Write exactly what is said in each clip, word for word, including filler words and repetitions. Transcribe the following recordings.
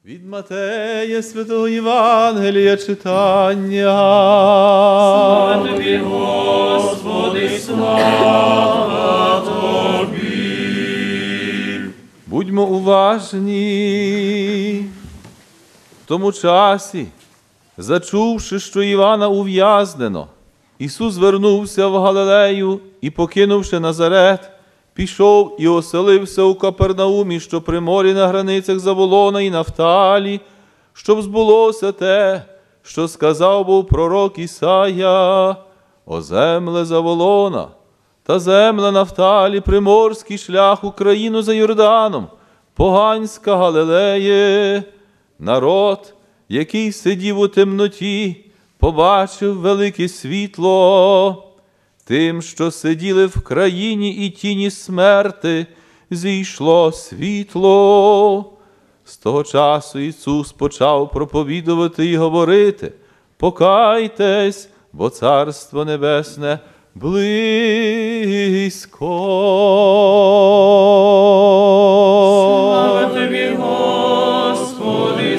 Від Матея Святого Євангелія читання. Слава Тобі, Господи, слава Тобі. Будьмо уважні. В тому часі, зачувши, що Івана ув'язнено, Ісус вернувся в Галилею і, покинувши Назарет, пішов і оселився у Капернаумі, що при морі на границях Заволона і Нафталі, щоб збулося те, що сказав був пророк Ісая: «О земле Заволона та земле Нафталі, приморський шлях Україну за Йорданом, поганська Галилеє». Народ, який сидів у темноті, побачив велике світло. Тим, що сиділи в країні і тіні смерти, зійшло світло. З того часу Ісус почав проповідувати і говорити: «Покайтесь, бо Царство Небесне близько». Слава Тобі, Господи,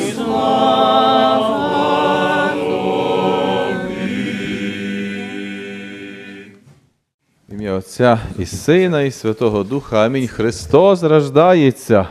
слава Тобі. В ім'я Отця і Сина, і Святого Духа. Амінь. Христос рождається.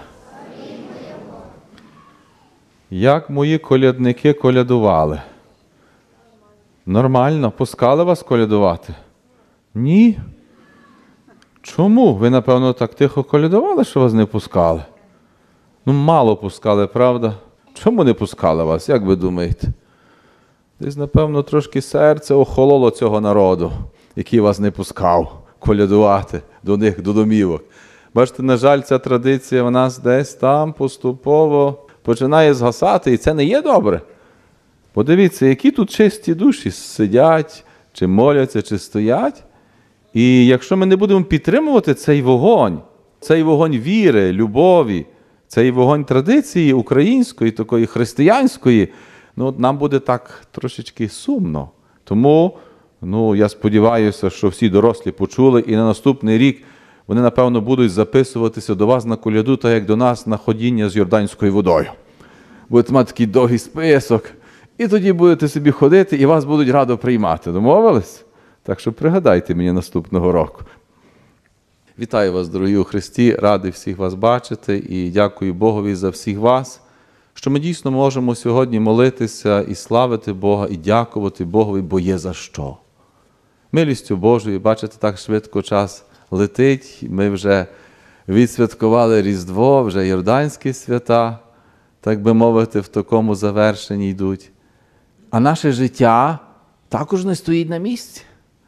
Як мої колядники колядували? Нормально. Пускали вас колядувати? Ні. Чому? Ви, напевно, так тихо колядували, що вас не пускали? Ну, мало пускали, правда? Чому не пускали вас, як ви думаєте? Десь, напевно, трошки серце охололо цього народу, який вас не пускав колядувати до них, до домівок. Бачите, на жаль, ця традиція в нас десь там поступово починає згасати, і це не є добре. Подивіться, які тут чисті душі сидять, чи моляться, чи стоять. І якщо ми не будемо підтримувати цей вогонь, цей вогонь віри, любові, цей вогонь традиції української, такої християнської, ну, нам буде так трошечки сумно. Тому, ну, я сподіваюся, що всі дорослі почули, і на наступний рік вони, напевно, будуть записуватися до вас на коляду, так як до нас на ходіння з йорданською водою. Будете мати такий довгий список, і тоді будете собі ходити, і вас будуть радо приймати. Домовились? Так що пригадайте мені наступного року. Вітаю вас, дорогі у Христі, радий всіх вас бачити, і дякую Богові за всіх вас, що ми дійсно можемо сьогодні молитися і славити Бога, і дякувати Богові, бо є за що. Милістю Божою, бачите, так швидко час летить, ми вже відсвяткували Різдво, вже Йорданські свята, так би мовити, в такому завершенні йдуть. А наше життя також не стоїть на місці.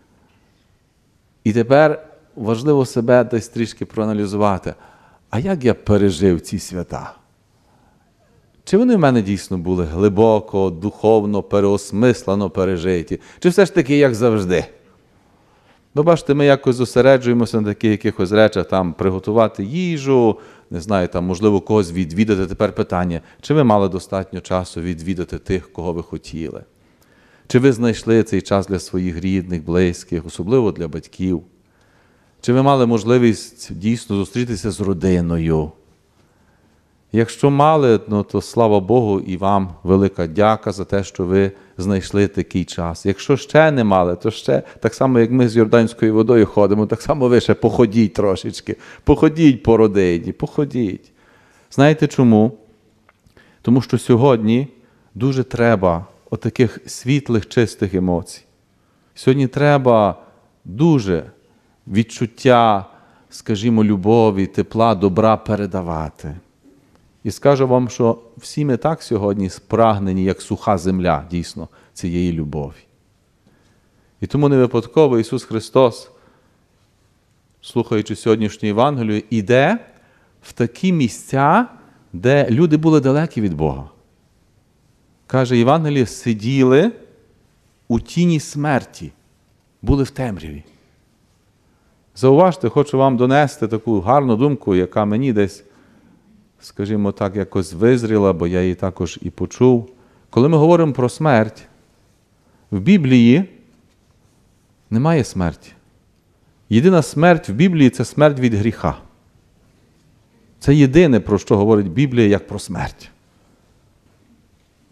І тепер важливо себе десь трішки проаналізувати. А як я пережив ці свята? Чи вони в мене дійсно були глибоко, духовно, переосмислено пережиті? Чи все ж таки, як завжди? Бо бачите, ми якось зосереджуємося на таких якихось речах, там, приготувати їжу, не знаю, там, можливо, когось відвідати. Тепер питання, чи ви мали достатньо часу відвідати тих, кого ви хотіли? Чи ви знайшли цей час для своїх рідних, близьких, особливо для батьків? Чи ви мали можливість дійсно зустрітися з родиною? Якщо мали, ну, то слава Богу і вам велика дяка за те, що ви знайшли такий час. Якщо ще не мали, то ще, так само як ми з Йорданською водою ходимо, так само ви ще походіть трошечки, походіть по родині, походіть. Знаєте чому? Тому що сьогодні дуже треба отаких світлих, чистих емоцій. Сьогодні треба дуже відчуття, скажімо, любові, тепла, добра передавати. І скажу вам, що всі ми так сьогодні спрагнені, як суха земля, дійсно, цієї любові. І тому не випадково Ісус Христос, слухаючи сьогоднішню Євангелію, іде в такі місця, де люди були далекі від Бога. Каже, Євангеліє, сиділи у тіні смерті, були в темряві. Зауважте, хочу вам донести таку гарну думку, яка мені десь, скажімо так, якось визріла, бо я її також і почув. Коли ми говоримо про смерть, в Біблії немає смерті. Єдина смерть в Біблії – це смерть від гріха. Це єдине, про що говорить Біблія, як про смерть.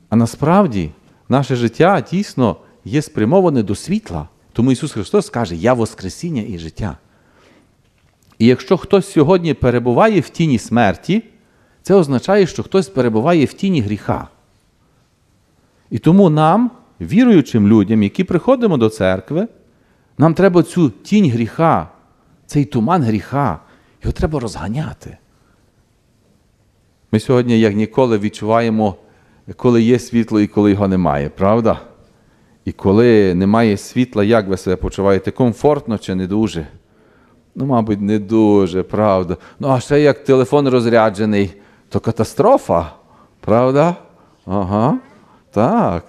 А насправді наше життя дійсно є спрямоване до світла. Тому Ісус Христос каже, я воскресіння і життя. І якщо хтось сьогодні перебуває в тіні смерті, це означає, що хтось перебуває в тіні гріха. І тому нам, віруючим людям, які приходимо до церкви, нам треба цю тінь гріха, цей туман гріха, його треба розганяти. Ми сьогодні, як ніколи, відчуваємо, коли є світло і коли його немає, правда? І коли немає світла, як ви себе почуваєте? Комфортно чи не дуже? Ну, мабуть, не дуже, правда. Ну, а ще як телефон розряджений, то катастрофа, правда? Ага, так.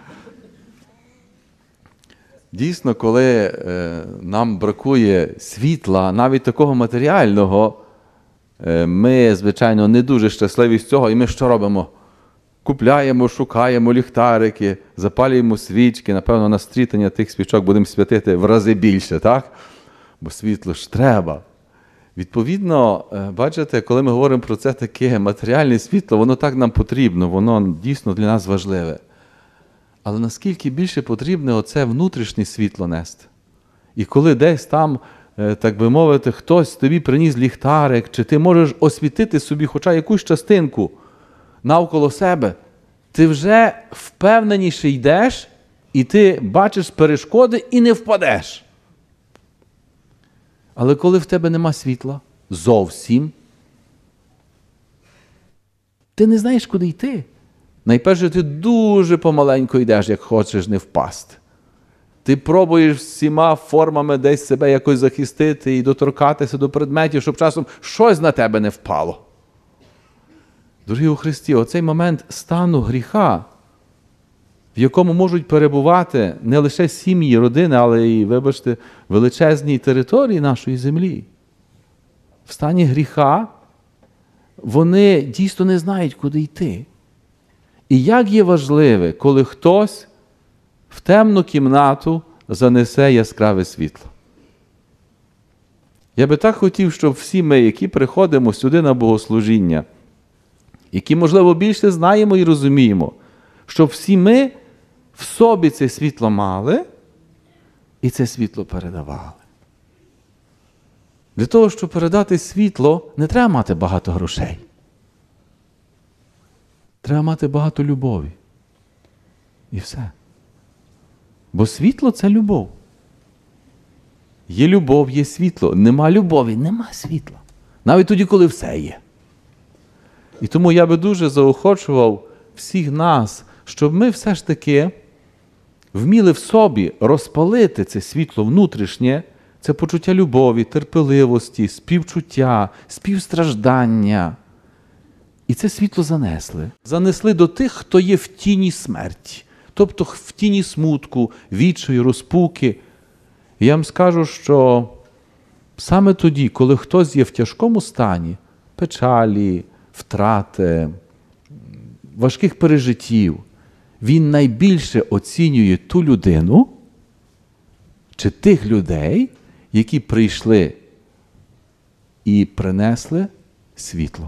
Дійсно, коли е, нам бракує світла, навіть такого матеріального, е, ми, звичайно, не дуже щасливі з цього, і ми що робимо? Купляємо, шукаємо ліхтарики, запалюємо свічки, напевно, на стрітання тих свічок будемо святити в рази більше, так? Бо світло ж треба. Відповідно, бачите, коли ми говоримо про це таке матеріальне світло, воно так нам потрібно, воно дійсно для нас важливе. Але наскільки більше потрібне оце внутрішнє світло нести? І коли десь там, так би мовити, хтось тобі приніс ліхтарик, чи ти можеш освітити собі хоча якусь частинку навколо себе, ти вже впевненіше йдеш, і ти бачиш перешкоди і не впадеш. Але коли в тебе нема світла, зовсім, ти не знаєш, куди йти. Найперше, ти дуже помаленько йдеш, як хочеш не впасти. Ти пробуєш всіма формами десь себе якось захистити і доторкатися до предметів, щоб часом щось на тебе не впало. Дорогі у Христі, оцей момент стану гріха, в якому можуть перебувати не лише сім'ї, родини, але й, вибачте, величезні території нашої землі. В стані гріха вони дійсно не знають, куди йти. І як є важливе, коли хтось в темну кімнату занесе яскраве світло. Я би так хотів, щоб всі ми, які приходимо сюди на богослужіння, які, можливо, більше знаємо і розуміємо, щоб всі ми в собі це світло мали і це світло передавали. Для того, щоб передати світло, не треба мати багато грошей. Треба мати багато любові. І все. Бо світло – це любов. Є любов, є світло. Нема любові, нема світла. Навіть тоді, коли все є. І тому я би дуже заохочував всіх нас, щоб ми все ж таки вміли в собі розпалити це світло внутрішнє, це почуття любові, терпеливості, співчуття, співстраждання. І це світло занесли. Занесли до тих, хто є в тіні смерті, тобто в тіні смутку, відчаю, розпуки. І я вам скажу, що саме тоді, коли хтось є в тяжкому стані, печалі, втрати, важких пережиттів, він найбільше оцінює ту людину чи тих людей, які прийшли і принесли світло.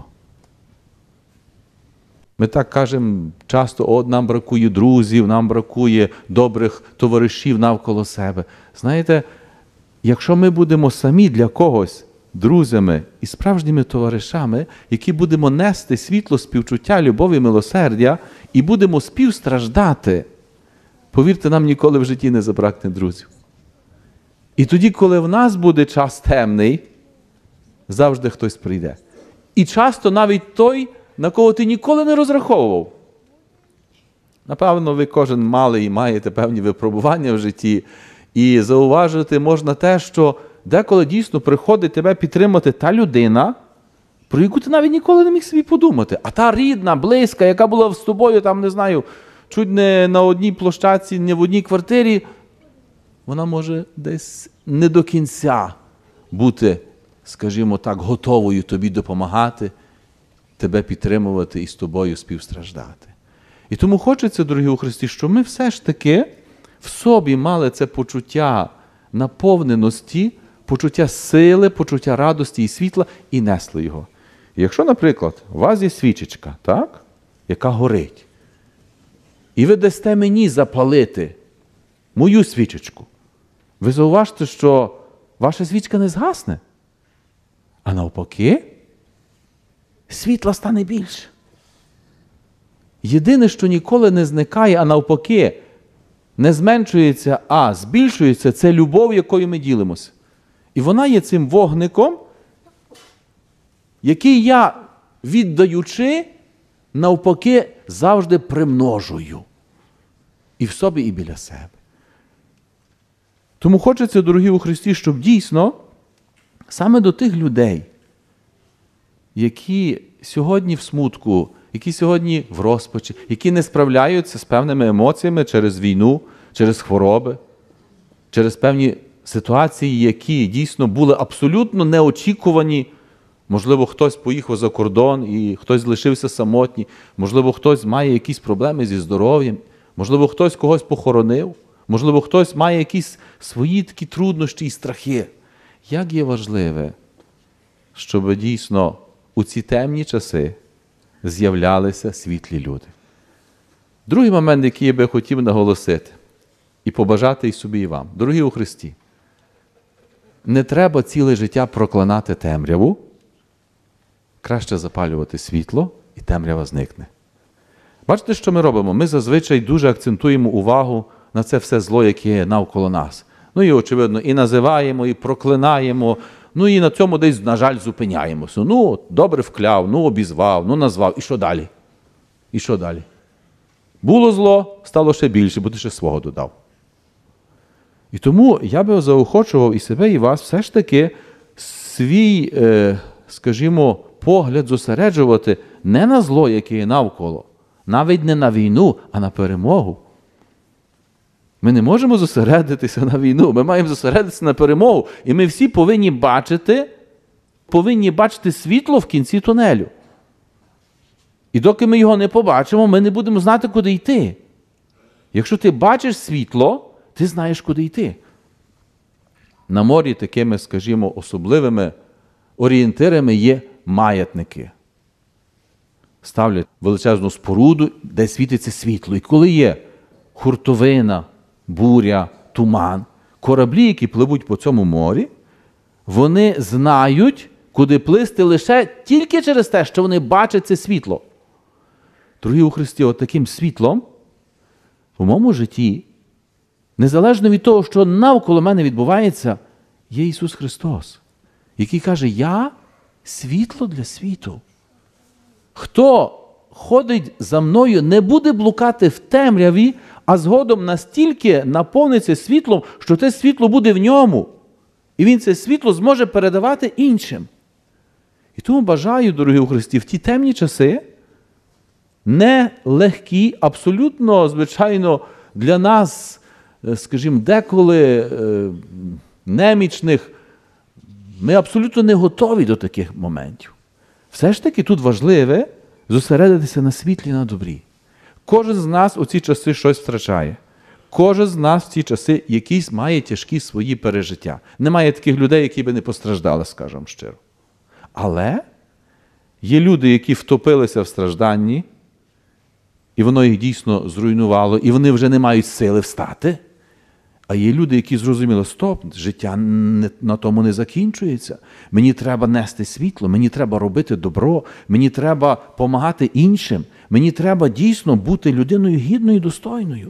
Ми так кажемо часто, от нам бракує друзів, нам бракує добрих товаришів навколо себе. Знаєте, якщо ми будемо самі для когось друзями і справжніми товаришами, які будемо нести світло співчуття, любові, милосердя і будемо співстраждати, повірте, нам ніколи в житті не забракне друзів. І тоді, коли в нас буде час темний, завжди хтось прийде. І часто навіть той, на кого ти ніколи не розраховував. Напевно, ви кожен мали і маєте певні випробування в житті. І зауважити можна те, що деколи дійсно приходить тебе підтримати та людина, про яку ти навіть ніколи не міг собі подумати. А та рідна, близька, яка була з тобою, там, не знаю, чуть не на одній площадці, не в одній квартирі, вона може десь не до кінця бути, скажімо так, готовою тобі допомагати, тебе підтримувати і з тобою співстраждати. І тому хочеться, дорогі у Христі, щоб ми все ж таки в собі мали це почуття наповненості, почуття сили, почуття радості і світла і несли його. І якщо, наприклад, у вас є свічечка, так, яка горить, і ви дасте мені запалити мою свічечку, ви зауважте, що ваша свічка не згасне, а навпаки, світла стане більше. Єдине, що ніколи не зникає, а навпаки, не зменшується, а збільшується, це любов, якою ми ділимося. І вона є цим вогником, який я, віддаючи, навпаки, завжди примножую. І в собі, і біля себе. Тому хочеться, дорогі у Христі, щоб дійсно саме до тих людей, які сьогодні в смутку, які сьогодні в розпачі, які не справляються з певними емоціями через війну, через хвороби, через певні ситуації, які дійсно були абсолютно неочікувані. Можливо, хтось поїхав за кордон і хтось залишився самотній, можливо, хтось має якісь проблеми зі здоров'ям, можливо, хтось когось похоронив, можливо, хтось має якісь свої такі труднощі і страхи. Як є важливе, щоб дійсно у ці темні часи з'являлися світлі люди. Другий момент, який я би хотів наголосити і побажати і собі, і вам. Дорогі у Христі, не треба ціле життя проклинати темряву, краще запалювати світло, і темрява зникне. Бачите, що ми робимо? Ми зазвичай дуже акцентуємо увагу на це все зло, яке є навколо нас. Ну і, очевидно, і називаємо, і проклинаємо, ну і на цьому десь, на жаль, зупиняємося. Ну, добре вкляв, ну обізвав, ну назвав. І що далі? І що далі? Було зло, стало ще більше, бо ти ще свого додав. І тому я би заохочував і себе, і вас все ж таки свій, е, скажімо, погляд зосереджувати не на зло, яке є навколо, навіть не на війну, а на перемогу. Ми не можемо зосередитися на війну, ми маємо зосередитися на перемогу. І ми всі повинні бачити, повинні бачити світло в кінці тунелю. І доки ми його не побачимо, ми не будемо знати, куди йти. Якщо ти бачиш світло, ти знаєш, куди йти. На морі такими, скажімо, особливими орієнтирами є маятники. Ставлять величезну споруду, де світиться світло. І коли є хуртовина, буря, туман, кораблі, які пливуть по цьому морі, вони знають, куди плисти лише тільки через те, що вони бачать це світло. Дорогі у Христі, от таким світлом в моєму житті, незалежно від того, що навколо мене відбувається, є Ісус Христос, який каже, я світло для світу. Хто ходить за мною, не буде блукати в темряві, а згодом настільки наповниться світлом, що те світло буде в ньому. І він це світло зможе передавати іншим. І тому бажаю, дорогі у Христі, в ті темні часи, не легкі, абсолютно, звичайно, для нас, скажімо, деколи немічних, ми абсолютно не готові до таких моментів. Все ж таки тут важливе зосередитися на світлі, на добрі. Кожен з нас у ці часи щось втрачає. Кожен з нас в ці часи якісь має тяжкі свої пережиття. Немає таких людей, які би не постраждали, скажемо щиро. Але є люди, які втопилися в стражданні, і воно їх дійсно зруйнувало, і вони вже не мають сили встати. А є люди, які зрозуміли, стоп, життя не, на тому не закінчується. Мені треба нести світло, мені треба робити добро, мені треба допомагати іншим, мені треба дійсно бути людиною гідною і достойною.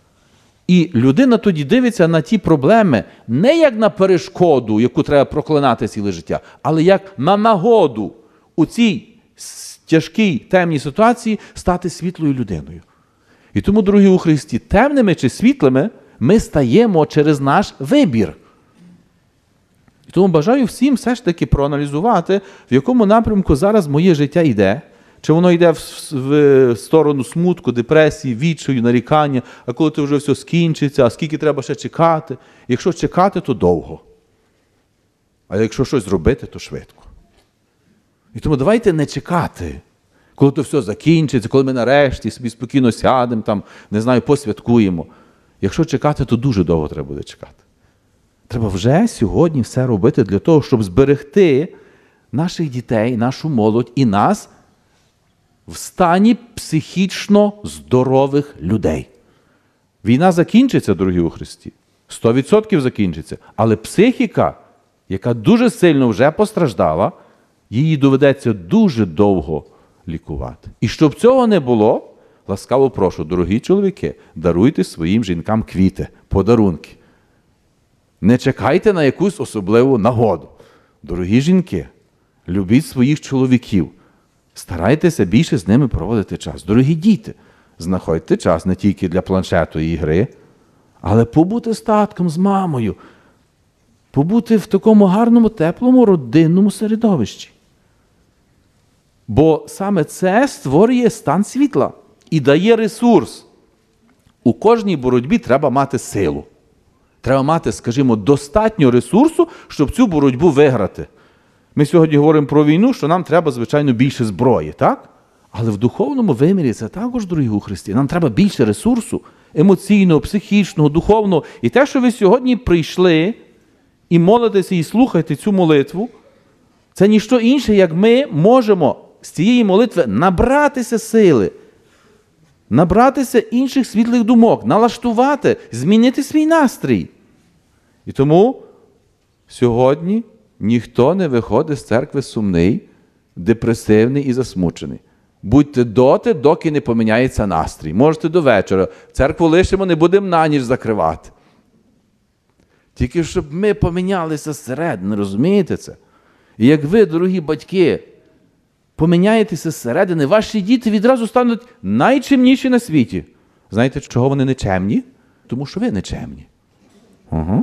І людина тоді дивиться на ті проблеми не як на перешкоду, яку треба проклинати ціле життя, але як на нагоду у цій тяжкій, темній ситуації стати світлою людиною. І тому, дорогі у Христі, темними чи світлими ми стаємо через наш вибір. І тому бажаю всім все ж таки проаналізувати, в якому напрямку зараз моє життя йде. Чи воно йде в, в сторону смутку, депресії, відчаю, нарікання, а коли це вже все скінчиться, а скільки треба ще чекати. Якщо чекати, то довго. А якщо щось зробити, то швидко. І тому давайте не чекати, коли то все закінчиться, коли ми нарешті собі спокійно сядемо, там, не знаю, посвяткуємо. Якщо чекати, то дуже довго треба буде чекати. Треба вже сьогодні все робити для того, щоб зберегти наших дітей, нашу молодь і нас в стані психічно здорових людей. Війна закінчиться, дорогі у Христі. Сто відсотків закінчиться. Але психіка, яка дуже сильно вже постраждала, її доведеться дуже довго лікувати. І щоб цього не було, ласкаво прошу, дорогі чоловіки, даруйте своїм жінкам квіти, подарунки. Не чекайте на якусь особливу нагоду. Дорогі жінки, любіть своїх чоловіків. Старайтеся більше з ними проводити час. Дорогі діти, знаходьте час не тільки для планшету і ігри, але побути з татком, з мамою. Побути в такому гарному, теплому, родинному середовищі. Бо саме це створює стан світла і дає ресурс. У кожній боротьбі треба мати силу. Треба мати, скажімо, достатньо ресурсу, щоб цю боротьбу виграти. Ми сьогодні говоримо про війну, що нам треба, звичайно, більше зброї, так? Але в духовному вимірі це також, дорогі у Христі. Нам треба більше ресурсу емоційного, психічного, духовного. І те, що ви сьогодні прийшли і молитеся, і слухаєте цю молитву, це ніщо інше, як ми можемо з цієї молитви набратися сили, набратися інших світлих думок, налаштувати, змінити свій настрій. І тому сьогодні ніхто не виходить з церкви сумний, депресивний і засмучений. Будьте доти, доки не поміняється настрій. Можете до вечора. Церкву лишимо, не будемо на ніч закривати. Тільки щоб ми помінялися зсередини, розумієте це? І як ви, дорогі батьки, поміняєтеся зсередини, ваші діти відразу стануть найчемніші на світі. Знаєте, чого вони нечемні? Тому що ви нечемні. Угу.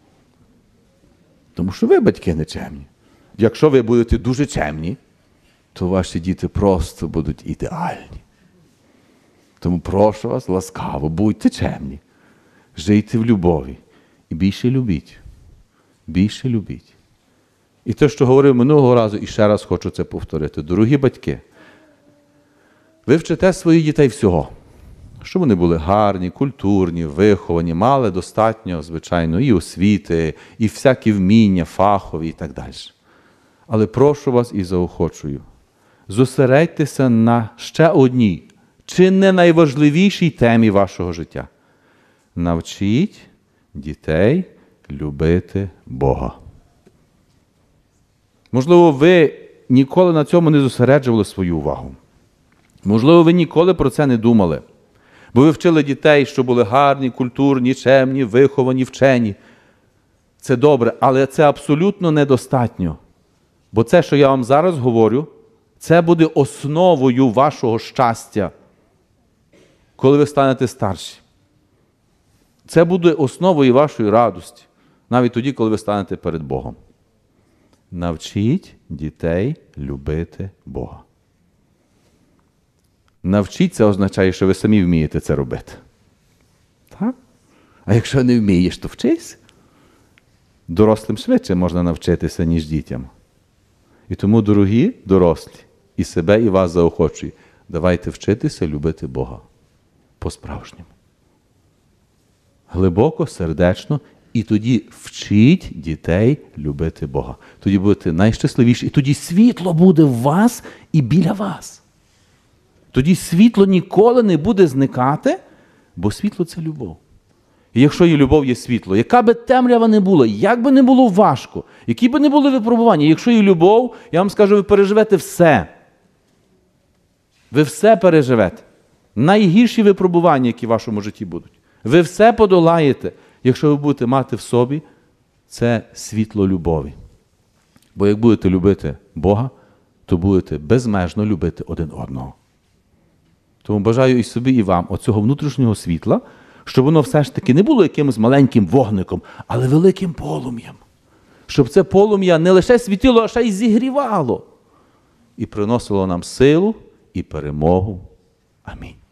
Тому що ви, батьки, нечемні. Якщо ви будете дуже чемні, то ваші діти просто будуть ідеальні. Тому прошу вас, ласкаво, будьте чемні. Жийте в любові. І більше любіть. Більше любіть. І те, що говорив минулого разу, і ще раз хочу це повторити. Дорогі батьки, ви вчите своїх дітей всього. Щоб вони були гарні, культурні, виховані, мали достатньо, звичайно, і освіти, і всякі вміння, фахові і так далі. Але прошу вас і заохочую. Зосередьтеся на ще одній, чи не найважливішій темі вашого життя. Навчіть дітей любити Бога. Можливо, ви ніколи на цьому не зосереджували свою увагу. Можливо, ви ніколи про це не думали. Бо ви вчили дітей, що були гарні, культурні, чемні, виховані, вчені. Це добре, але це абсолютно недостатньо. Бо це, що я вам зараз говорю, це буде основою вашого щастя, коли ви станете старші. Це буде основою вашої радості, навіть тоді, коли ви станете перед Богом. Навчіть дітей любити Бога. Навчіть, це означає, що ви самі вмієте це робити. Так? А якщо не вмієш, то вчись. Дорослим швидше можна навчитися, ніж дітям. І тому, дорогі дорослі, і себе, і вас заохочую, давайте вчитися любити Бога по-справжньому. Глибоко, сердечно, і тоді вчіть дітей любити Бога. Тоді будете найщасливіші, і тоді світло буде в вас і біля вас. Тоді світло ніколи не буде зникати, бо світло – це любов. І якщо є любов, є світло, яка би темрява не була, як би не було важко, які би не були випробування, якщо є любов, я вам скажу, ви переживете все. Ви все переживете. Найгірші випробування, які в вашому житті будуть. Ви все подолаєте, якщо ви будете мати в собі це світло любові. Бо як будете любити Бога, то будете безмежно любити один одного. Тому бажаю і собі, і вам оцього внутрішнього світла, щоб воно все ж таки не було якимось маленьким вогником, але великим полум'ям. Щоб це полум'я не лише світило, а ще й зігрівало. І приносило нам силу і перемогу. Амінь.